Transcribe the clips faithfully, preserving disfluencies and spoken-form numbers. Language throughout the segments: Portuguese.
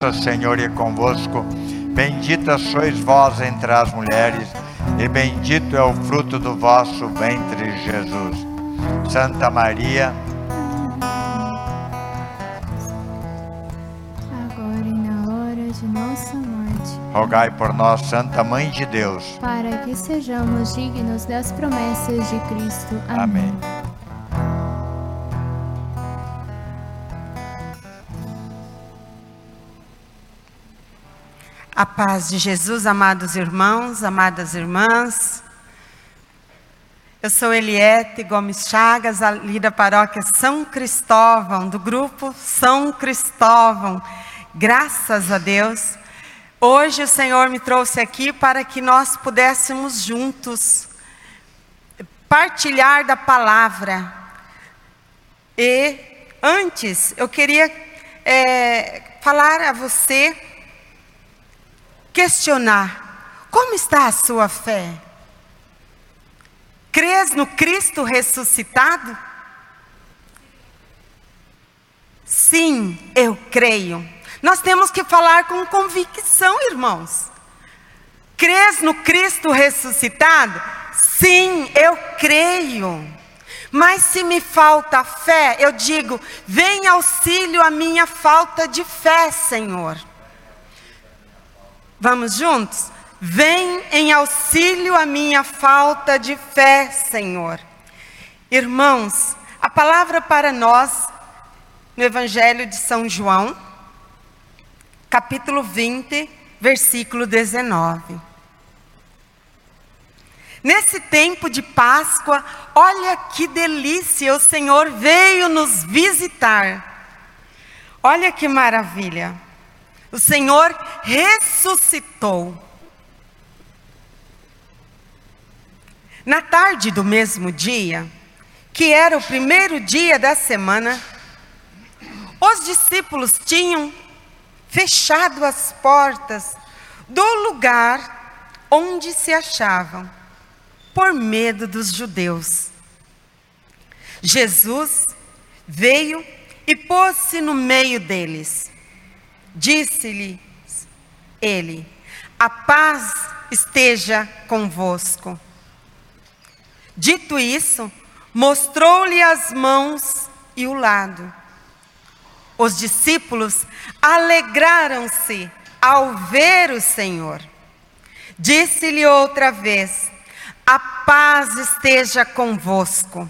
Senhor é convosco, bendita sois vós entre as mulheres, e bendito é o fruto do vosso ventre, Jesus. Santa Maria, agora e na hora de nossa morte, rogai por nós, Santa Mãe de Deus, para que sejamos dignos das promessas de Cristo. Amém. Amém. A paz de Jesus, amados irmãos, amadas irmãs. Eu sou Eliette Gomes Chagas, ali da paróquia São Cristóvão, do grupo São Cristóvão. Graças a Deus, hoje o Senhor me trouxe aqui para que nós pudéssemos juntos partilhar da palavra. E antes, eu queria é, falar a você, questionar, como está a sua fé? Crês no Cristo ressuscitado? Sim, eu creio. Nós temos que falar com convicção, irmãos. Crês no Cristo ressuscitado? Sim, eu creio. Mas se me falta fé, eu digo, vem auxílio a minha falta de fé, Senhor. Vamos juntos? Vem em auxílio a minha falta de fé, Senhor. Irmãos, a palavra para nós, no Evangelho de São João, capítulo vinte, versículo dezenove. Nesse tempo de Páscoa, olha que delícia, o Senhor veio nos visitar. Olha que maravilha. O Senhor ressuscitou. Na tarde do mesmo dia, que era o primeiro dia da semana, os discípulos tinham fechado as portas do lugar onde se achavam, por medo dos judeus. Jesus veio e pôs-se no meio deles. Disse-lhes ele, a paz esteja convosco. Dito isso, mostrou-lhe as mãos e o lado. Os discípulos alegraram-se ao ver o Senhor. Disse-lhe outra vez, a paz esteja convosco.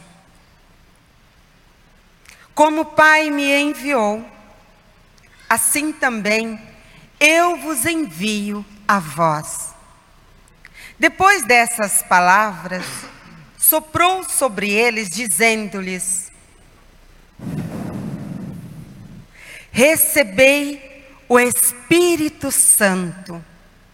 Como o Pai me enviou, assim também eu vos envio a vós. Depois dessas palavras, soprou sobre eles, dizendo-lhes, recebei o Espírito Santo.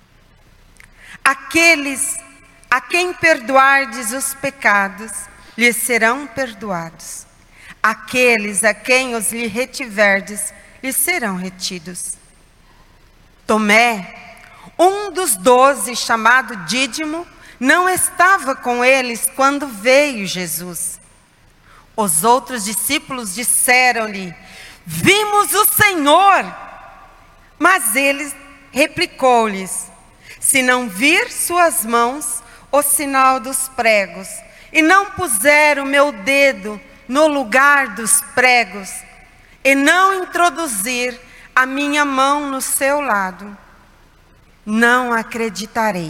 Aqueles a quem perdoardes os pecados, lhes serão perdoados. Aqueles a quem os lhe retiverdes, lhes serão retidos. Tomé, um dos doze, chamado Dídimo, não estava com eles quando veio Jesus. Os outros discípulos disseram-lhe, vimos o Senhor. Mas ele replicou-lhes, se não vir suas mãos, o sinal dos pregos, e não puser o meu dedo no lugar dos pregos, e não introduzir a minha mão no seu lado, não acreditarei.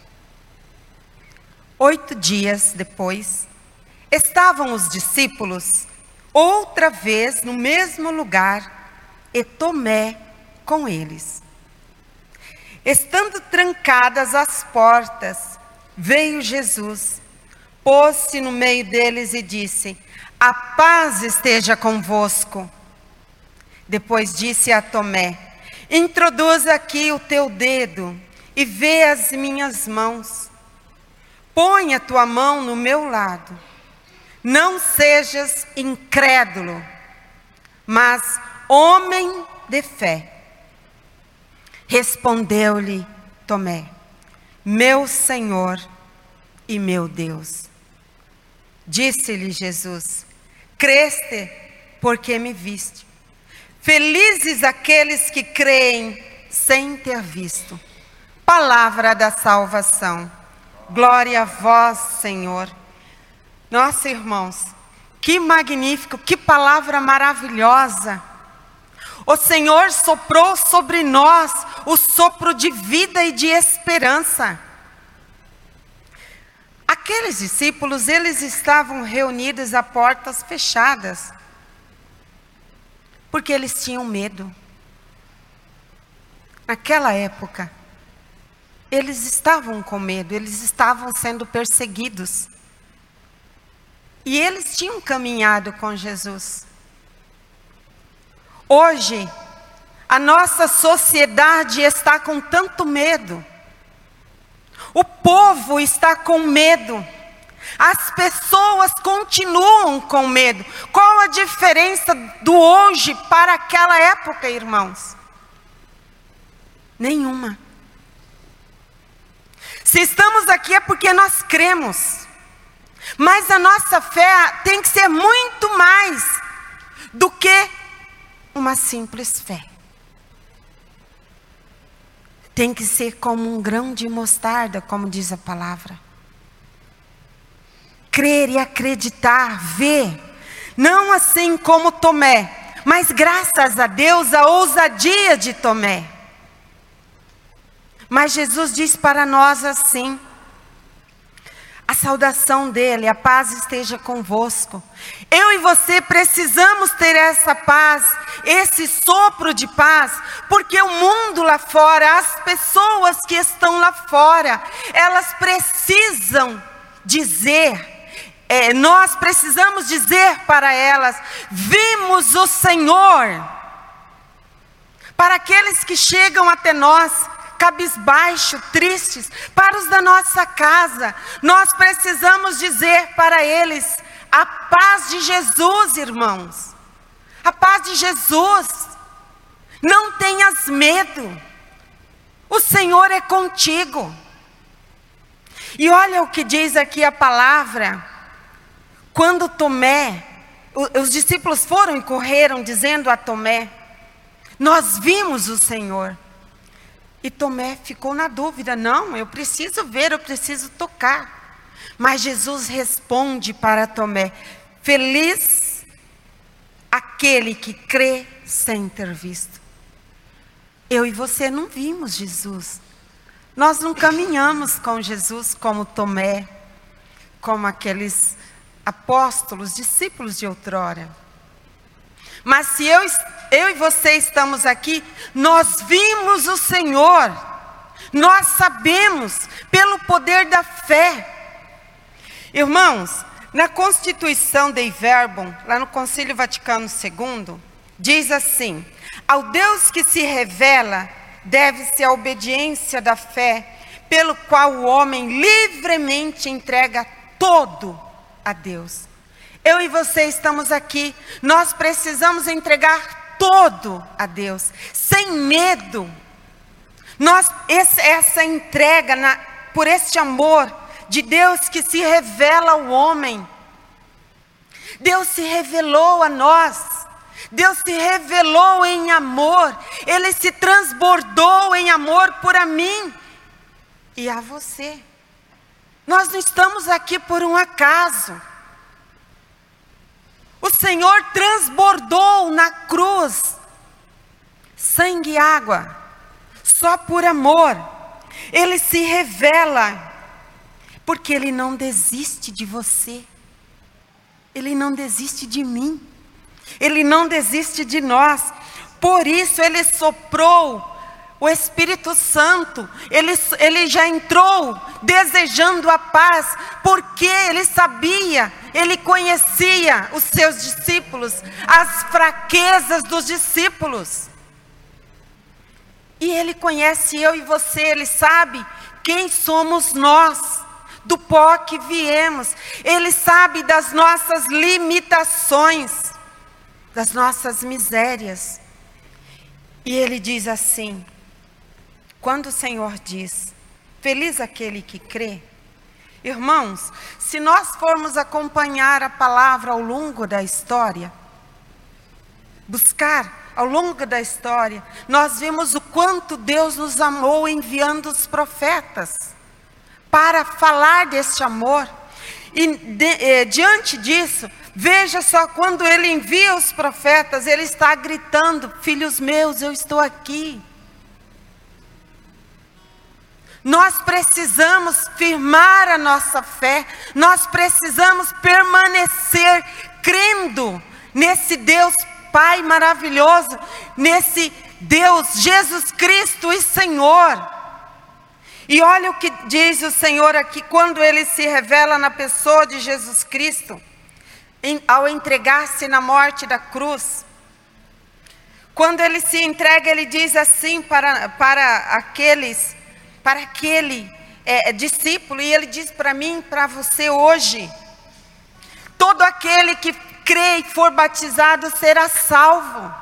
Oito dias depois, estavam os discípulos outra vez no mesmo lugar, e Tomé com eles. Estando trancadas as portas, veio Jesus, pôs-se no meio deles e disse, a paz esteja convosco. Depois disse a Tomé, introduz aqui o teu dedo e vê as minhas mãos. Põe a tua mão no meu lado. Não sejas incrédulo, mas homem de fé. Respondeu-lhe Tomé, meu Senhor e meu Deus. Disse-lhe Jesus, creste porque me viste. Felizes aqueles que creem sem ter visto. Palavra da salvação. Glória a vós, Senhor. Nossa, irmãos, que magnífico, que palavra maravilhosa. O Senhor soprou sobre nós o sopro de vida e de esperança. Aqueles discípulos, eles estavam reunidos a portas fechadas, porque eles tinham medo. Naquela época, eles estavam com medo, eles estavam sendo perseguidos. E eles tinham caminhado com Jesus. Hoje, a nossa sociedade está com tanto medo. O povo está com medo. As pessoas continuam com medo. Qual a diferença do hoje para aquela época, irmãos? Nenhuma. Se estamos aqui é porque nós cremos. Mas a nossa fé tem que ser muito mais do que uma simples fé. Tem que ser como um grão de mostarda, como diz a palavra. Crer e acreditar, ver. Não assim como Tomé, mas graças a Deus a ousadia de Tomé. Mas Jesus diz para nós assim: a saudação dele, a paz esteja convosco. Eu e você precisamos ter essa paz, esse sopro de paz, porque o mundo lá fora, as pessoas que estão lá fora, elas precisam dizer, é, nós precisamos dizer para elas: vimos o Senhor. Para aqueles que chegam até nós, cabisbaixo, tristes, para os da nossa casa, nós precisamos dizer para eles: a paz de Jesus, irmãos, a paz de Jesus. Não tenhas medo, o Senhor é contigo. E olha o que diz aqui a palavra, quando Tomé, os discípulos foram e correram dizendo a Tomé: nós vimos o Senhor. E Tomé ficou na dúvida: não, eu preciso ver, eu preciso tocar. Mas Jesus responde para Tomé: feliz aquele que crê sem ter visto. Eu e você não vimos Jesus. Nós não caminhamos com Jesus como Tomé, como aqueles apóstolos, discípulos de outrora. Mas se eu, eu e você estamos aqui, nós vimos o Senhor. Nós sabemos pelo poder da fé. Irmãos, na Constituição Dei Verbum, lá no Concílio Vaticano segundo, diz assim: ao Deus que se revela, deve-se a obediência da fé, pelo qual o homem livremente entrega todo a Deus. Eu e você estamos aqui, nós precisamos entregar todo a Deus, sem medo. Nós, esse, essa entrega, na, por este amor de Deus que se revela ao homem. Deus se revelou a nós, Deus se revelou em amor, Ele se transbordou em amor por a mim e a você. Nós não estamos aqui por um acaso. O Senhor transbordou na cruz sangue e água, só por amor. Ele se revela, porque Ele não desiste de você. Ele não desiste de mim. Ele não desiste de nós. Por isso Ele soprou o Espírito Santo. Ele, ele já entrou desejando a paz, porque Ele sabia, Ele conhecia os seus discípulos, as fraquezas dos discípulos. E Ele conhece eu e você, Ele sabe quem somos nós, do pó que viemos. Ele sabe das nossas limitações, das nossas misérias. E Ele diz assim, quando o Senhor diz, feliz aquele que crê. Irmãos, se nós formos acompanhar a palavra ao longo da história, buscar ao longo da história, nós vimos o quanto Deus nos amou enviando os profetas para falar deste amor. E de, eh, diante disso, veja só, quando Ele envia os profetas, Ele está gritando: filhos meus, eu estou aqui. Nós precisamos firmar a nossa fé, nós precisamos permanecer crendo nesse Deus Pai maravilhoso, nesse Deus Jesus Cristo e Senhor. E olha o que diz o Senhor aqui, quando Ele se revela na pessoa de Jesus Cristo, em, ao entregar-se na morte da cruz. Quando Ele se entrega, Ele diz assim para, para aqueles, para aquele é, discípulo, e Ele diz para mim, para você hoje: todo aquele que crê e for batizado será salvo.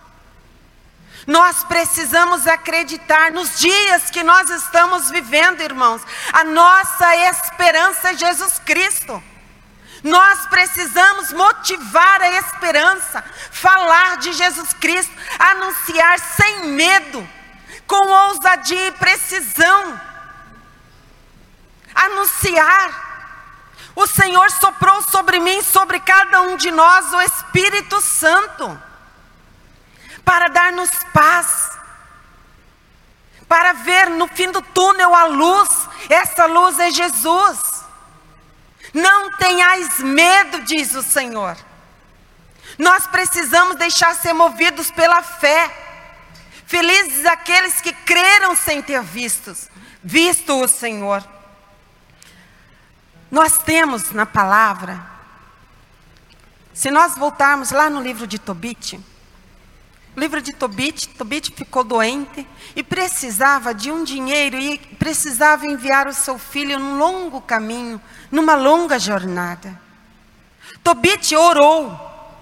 Nós precisamos acreditar nos dias que nós estamos vivendo, irmãos. A nossa esperança é Jesus Cristo. Nós precisamos motivar a esperança, falar de Jesus Cristo, anunciar sem medo, com ousadia e precisão. Anunciar. O Senhor soprou sobre mim, sobre cada um de nós, o Espírito Santo, para dar-nos paz, para ver no fim do túnel a luz. Essa luz é Jesus. Não tenhais medo, diz o Senhor. Nós precisamos deixar ser movidos pela fé. Felizes aqueles que creram sem ter vistos, visto o Senhor. Nós temos na palavra, se nós voltarmos lá no livro de Tobit, o livro de Tobit, Tobit ficou doente e precisava de um dinheiro e precisava enviar o seu filho num longo caminho, numa longa jornada. Tobit orou,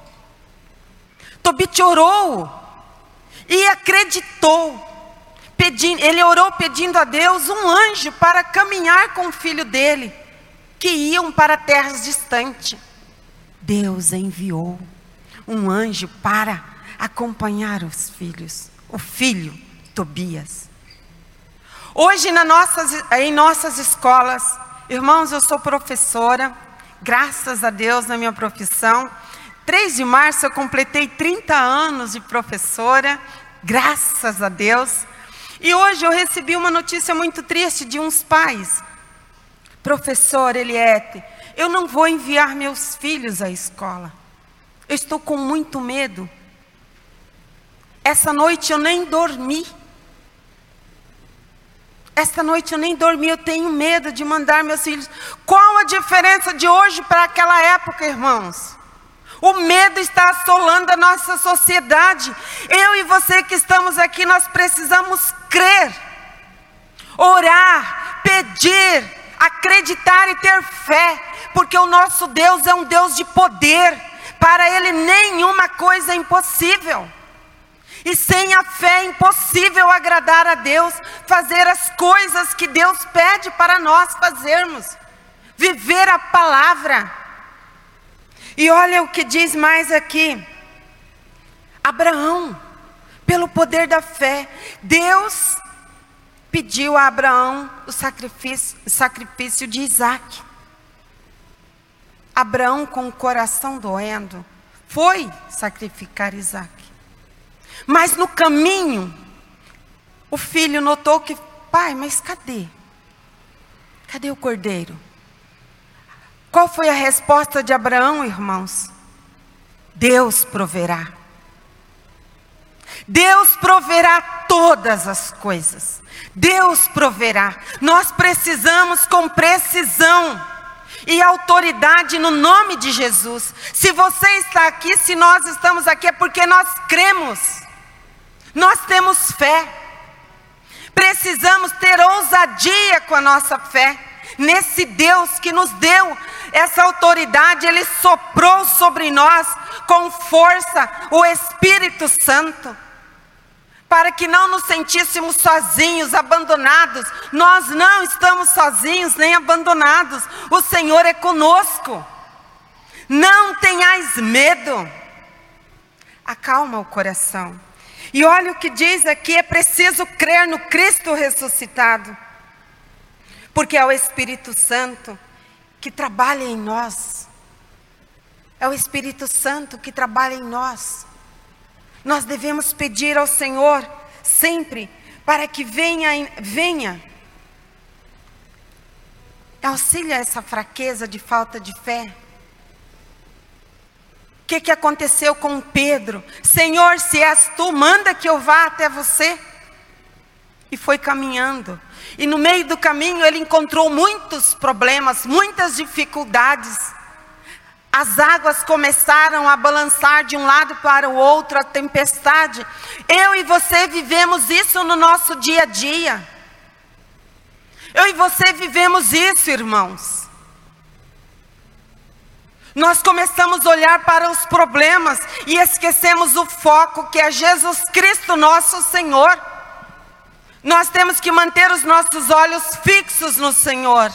Tobit orou e acreditou, pedindo, ele orou pedindo a Deus um anjo para caminhar com o filho dele, que iam para terras distantes. Deus enviou um anjo para acompanhar os filhos, o filho Tobias. Hoje na nossas, em nossas escolas, irmãos, eu sou professora, graças a Deus na minha profissão. três de março eu completei trinta anos de professora, graças a Deus. E hoje eu recebi uma notícia muito triste de uns pais. Professor Eliette, eu não vou enviar meus filhos à escola. Eu estou com muito medo. Essa noite eu nem dormi. Essa noite eu nem dormi, eu tenho medo de mandar meus filhos. Qual a diferença de hoje para aquela época, irmãos? O medo está assolando a nossa sociedade. Eu e você que estamos aqui, nós precisamos crer, orar, pedir, acreditar e ter fé, porque o nosso Deus é um Deus de poder. Para Ele nenhuma coisa é impossível. E sem a fé é impossível agradar a Deus, fazer as coisas que Deus pede para nós fazermos, viver a palavra. E olha o que diz mais aqui. Abraão, pelo poder da fé, Deus pediu a Abraão o sacrifício, o sacrifício de Isaac. Abraão, com o coração doendo, foi sacrificar Isaac. Mas no caminho, o filho notou que, pai, mas cadê? Cadê o cordeiro? Qual foi a resposta de Abraão, irmãos? Deus proverá. Deus proverá todas as coisas. Deus proverá. Nós precisamos com precisão e autoridade no nome de Jesus. Se você está aqui, se nós estamos aqui, é porque nós cremos. Nós temos fé. Precisamos ter ousadia com a nossa fé nesse Deus que nos deu essa autoridade. Ele soprou sobre nós com força o Espírito Santo, para que não nos sentíssemos sozinhos, abandonados. Nós não estamos sozinhos nem abandonados. O Senhor é conosco. Não tenhais medo. acalma o coração. E olha o que diz aqui, é preciso crer no Cristo ressuscitado. Porque é o Espírito Santo que trabalha em nós. É o Espírito Santo que trabalha em nós. Nós devemos pedir ao Senhor sempre para que venha, venha. Auxilia essa fraqueza de falta de fé. O que, que aconteceu com Pedro? Senhor, se és tu, manda que eu vá até você. E foi caminhando. E no meio do caminho ele encontrou muitos problemas, muitas dificuldades. As águas começaram a balançar de um lado para o outro, a tempestade. Eu e você vivemos isso no nosso dia a dia. Eu e você vivemos isso, irmãos. Nós começamos a olhar para os problemas e esquecemos o foco que é Jesus Cristo, nosso Senhor. Nós temos que manter os nossos olhos fixos no Senhor.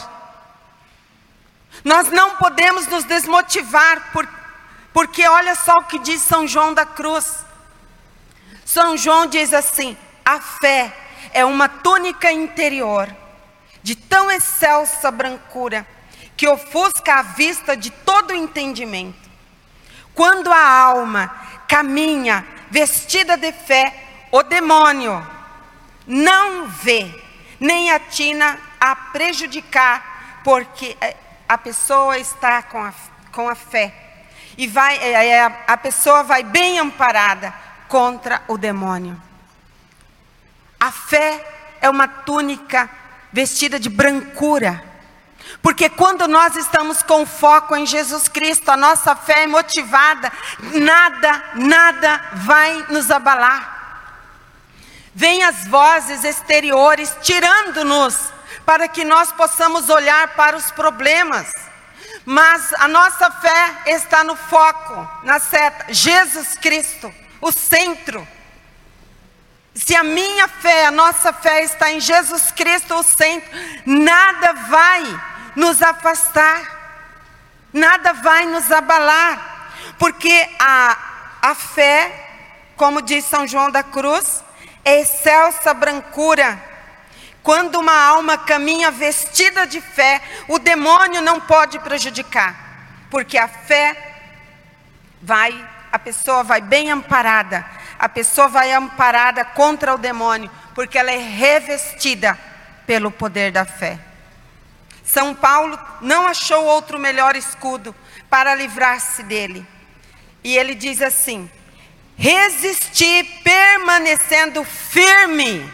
Nós não podemos nos desmotivar, por, porque olha só o que diz São João da Cruz. São João diz assim: a fé é uma túnica interior, de tão excelsa brancura, que ofusca a vista de todo entendimento. Quando a alma caminha vestida de fé, o demônio não vê, nem atina a prejudicar, porque a pessoa está com a, com a fé. E vai, a pessoa vai bem amparada contra o demônio. A fé é uma túnica vestida de brancura. Porque quando nós estamos com foco em Jesus Cristo, a nossa fé é motivada, nada, nada vai nos abalar. Vêm as vozes exteriores tirando-nos, para que nós possamos olhar para os problemas. Mas a nossa fé está no foco, na seta, Jesus Cristo, o centro. Se a minha fé, a nossa fé está em Jesus Cristo, o centro, nada vai nos afastar, nada vai nos abalar, porque a, a fé, como diz São João da Cruz, é excelsa brancura. Quando uma alma caminha vestida de fé, o demônio não pode prejudicar, porque a fé vai, a pessoa vai bem amparada, a pessoa vai amparada contra o demônio, porque ela é revestida pelo poder da fé. São Paulo não achou outro melhor escudo para livrar-se dele. E ele diz assim: resistir permanecendo firme.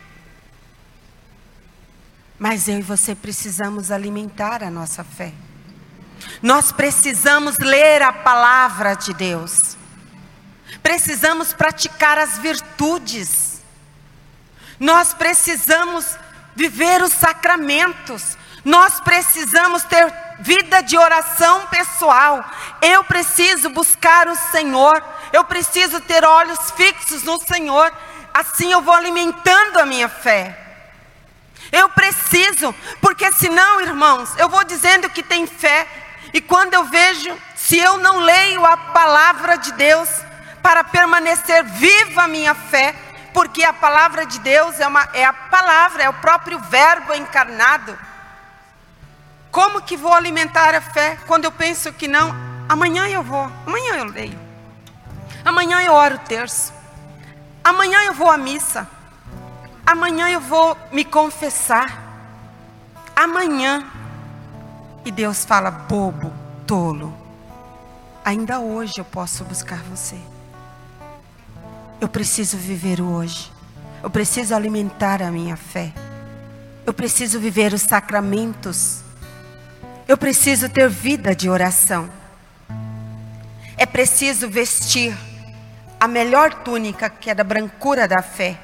Mas eu e você precisamos alimentar a nossa fé. Nós precisamos ler a palavra de Deus. Precisamos praticar as virtudes. Nós precisamos viver os sacramentos. Nós precisamos ter vida de oração pessoal. Eu preciso buscar o Senhor. Eu preciso ter olhos fixos no Senhor. Assim eu vou alimentando a minha fé. Eu preciso, porque senão, irmãos, eu vou dizendo que tem fé. E quando eu vejo, se eu não leio a palavra de Deus, para permanecer viva a minha fé, porque a palavra de Deus é, uma, é a palavra, é o próprio verbo encarnado. Como que vou alimentar a fé quando eu penso que não? Amanhã eu vou, amanhã eu leio. Amanhã eu oro o terço. Amanhã eu vou à missa. Amanhã eu vou me confessar. Amanhã. E Deus fala: bobo, tolo. Ainda hoje eu posso buscar você. Eu preciso viver o hoje. Eu preciso alimentar a minha fé. Eu preciso viver os sacramentos. Eu preciso ter vida de oração. É preciso vestir a melhor túnica, que é da brancura da fé.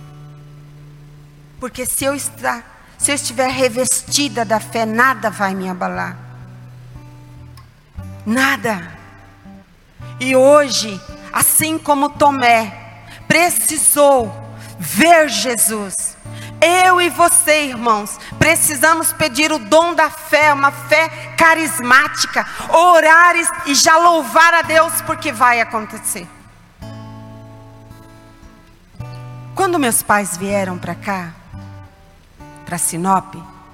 Porque se eu, estar, se eu estiver revestida da fé, nada vai me abalar. Nada. E hoje, assim como Tomé precisou ver Jesus, eu e você, irmãos, precisamos pedir o dom da fé, uma fé carismática, orar e já louvar a Deus, porque vai acontecer. Quando meus pais vieram para cá, para Sinop,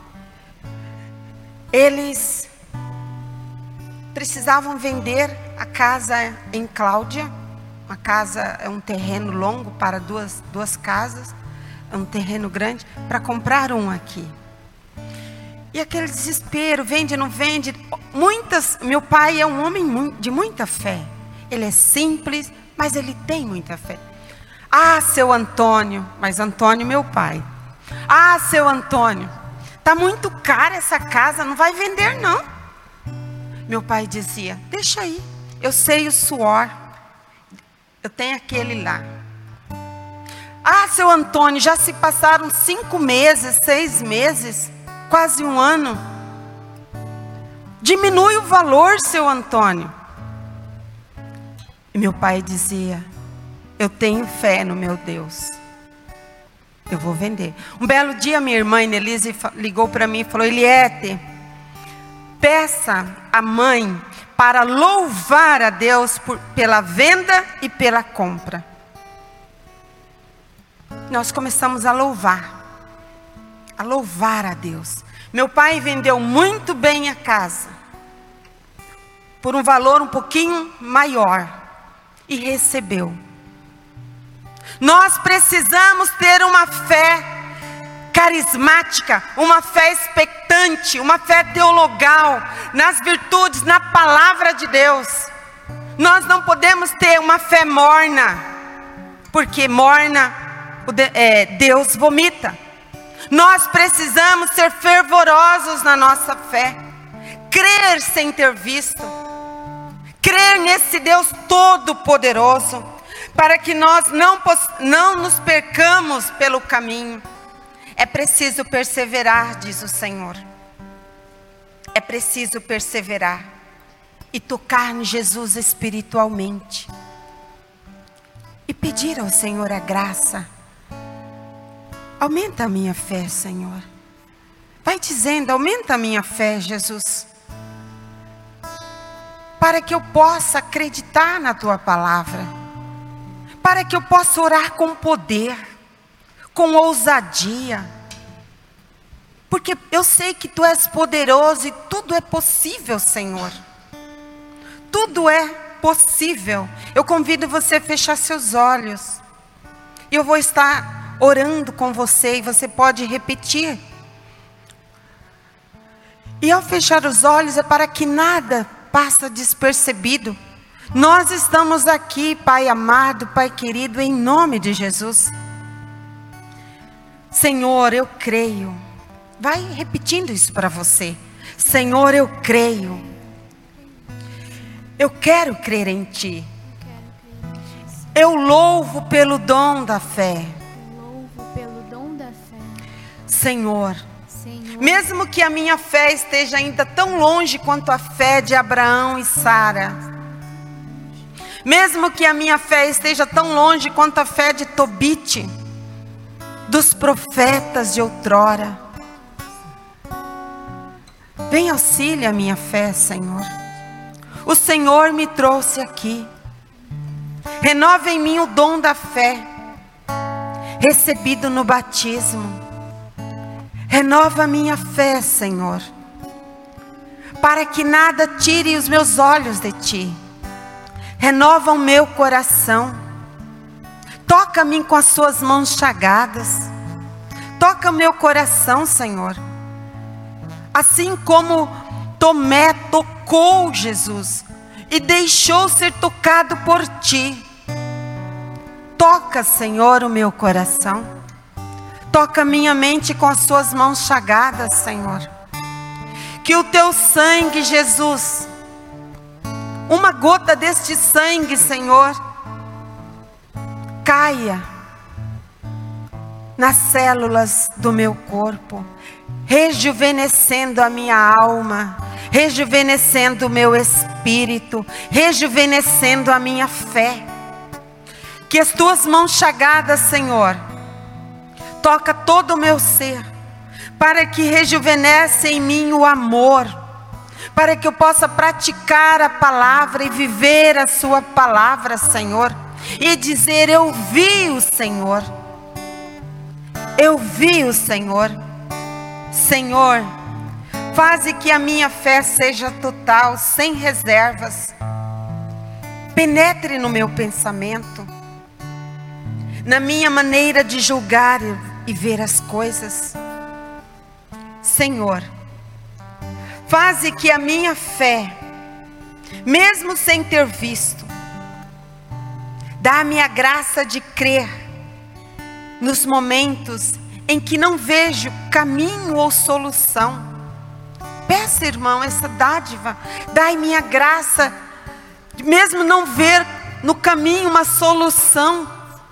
eles precisavam vender a casa em Cláudia. Uma casa é um terreno longo para duas, duas casas, é um terreno grande, para comprar um aqui. E aquele desespero, vende, não vende. Muitas, meu pai é um homem de muita fé. Ele é simples, mas ele tem muita fé. Ah, seu Antônio, mas Antônio meu pai. Ah, seu Antônio, tá muito cara essa casa, não vai vender não. Meu pai dizia, deixa aí, eu sei o suor, eu tenho aquele lá. Ah, seu Antônio, já se passaram cinco meses, seis meses, quase um ano. Diminui o valor, seu Antônio. E meu pai dizia, eu tenho fé no meu Deus. Eu vou vender. Um belo dia minha irmã Inelise ligou para mim e falou, Eliete, peça a mãe para louvar a Deus por, pela venda e pela compra. Nós começamos a louvar. A louvar a Deus. Meu pai vendeu muito bem a casa. Por um valor um pouquinho maior. E recebeu. Nós precisamos ter uma fé carismática, uma fé expectante, uma fé teologal, nas virtudes, na palavra de Deus. Nós não podemos ter uma fé morna, porque morna, é, Deus vomita. Nós precisamos ser fervorosos na nossa fé, crer sem ter visto, crer nesse Deus todo-poderoso, para que nós não, não nos percamos pelo caminho. É preciso perseverar, diz o Senhor. É preciso perseverar e tocar em Jesus espiritualmente. E pedir ao Senhor a graça. Aumenta a minha fé, Senhor. Vai dizendo, aumenta a minha fé, Jesus. Para que eu possa acreditar na Tua palavra. Para que eu possa orar com poder, com ousadia. Porque eu sei que Tu és poderoso e tudo é possível, Senhor. Tudo é possível. Eu convido você a fechar seus olhos. E eu vou estar orando com você e você pode repetir. E ao fechar os olhos é para que nada passe despercebido. Nós estamos aqui, Pai amado, Pai querido, em nome de Jesus. Senhor, eu creio. Vai repetindo isso para você. Senhor, eu creio. Eu quero crer em Ti. Eu louvo pelo dom da fé. Senhor, Senhor, mesmo que a minha fé esteja ainda tão longe quanto a fé de Abraão e Sara. Mesmo que a minha fé esteja tão longe quanto a fé de Tobite, dos profetas de outrora. Vem auxília a minha fé, Senhor. O Senhor me trouxe aqui. Renova em mim o dom da fé, recebido no batismo. Renova a minha fé, Senhor, para que nada tire os meus olhos de Ti. Renova o meu coração. Toca-me com as Suas mãos chagadas. Toca o meu coração, Senhor. Assim como Tomé tocou Jesus e deixou ser tocado por Ti. Toca, Senhor, o meu coração. Toca minha mente com as Suas mãos chagadas, Senhor. Que o Teu sangue, Jesus, uma gota deste sangue, Senhor, caia nas células do meu corpo, rejuvenescendo a minha alma, rejuvenescendo o meu espírito, rejuvenescendo a minha fé. Que as Tuas mãos chagadas, Senhor, toca todo o meu ser, para que rejuvenesce em mim o amor, para que eu possa praticar a palavra e viver a Sua palavra, Senhor, e dizer, eu vi o Senhor, eu vi o Senhor. Senhor, faze que a minha fé seja total, sem reservas. Penetre no meu pensamento, na minha maneira de julgar e ver as coisas. Senhor, faze que a minha fé, mesmo sem ter visto, dá-me a graça de crer nos momentos em que não vejo caminho ou solução. Peça, irmão, essa dádiva. Dai-me a graça, mesmo não ver no caminho uma solução.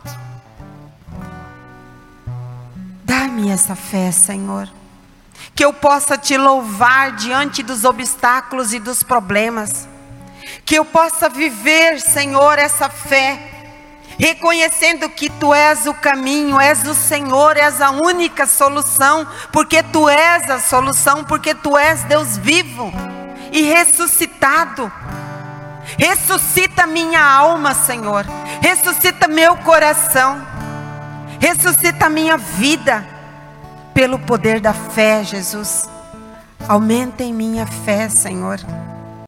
Dá-me essa fé, Senhor, que eu possa te louvar diante dos obstáculos e dos problemas. Que eu possa viver, Senhor, essa fé, reconhecendo que Tu és o caminho, és o Senhor, és a única solução, porque Tu és a solução, porque Tu és Deus vivo e ressuscitado. Ressuscita minha alma, Senhor, ressuscita meu coração, ressuscita minha vida, pelo poder da fé, Jesus. Aumenta em minha fé, Senhor.